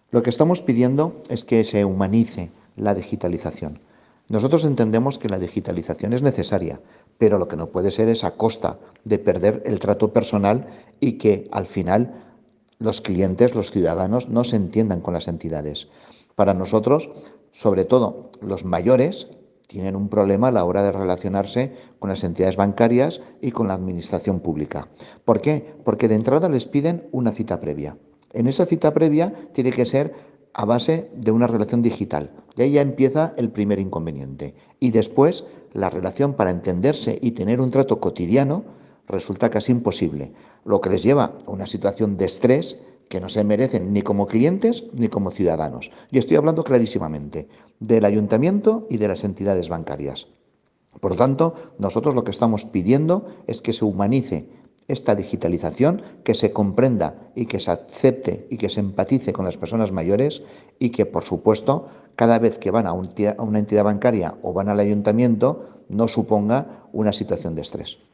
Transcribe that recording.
Lo que estamos pidiendo es que se humanice la digitalización. Nosotros entendemos que la digitalización es necesaria, pero lo que no puede ser es a costa de perder el trato personal y que al final los clientes, los ciudadanos, no se entiendan con las entidades. Para nosotros, sobre todo los mayores, tienen un problema a la hora de relacionarse con las entidades bancarias y con la administración pública. ¿Por qué? Porque de entrada les piden una cita previa. En esa cita previa tiene que ser a base de una relación digital. Y ahí ya empieza el primer inconveniente. Y después la relación para entenderse y tener un trato cotidiano resulta casi imposible, lo que les lleva a una situación de estrés que no se merecen ni como clientes ni como ciudadanos. Y estoy hablando clarísimamente del ayuntamiento y de las entidades bancarias. Por lo tanto, nosotros lo que estamos pidiendo es que se humanice esta digitalización, que se comprenda y que se acepte y que se empatice con las personas mayores y que, por supuesto, cada vez que van a una entidad bancaria o van al ayuntamiento, no suponga una situación de estrés.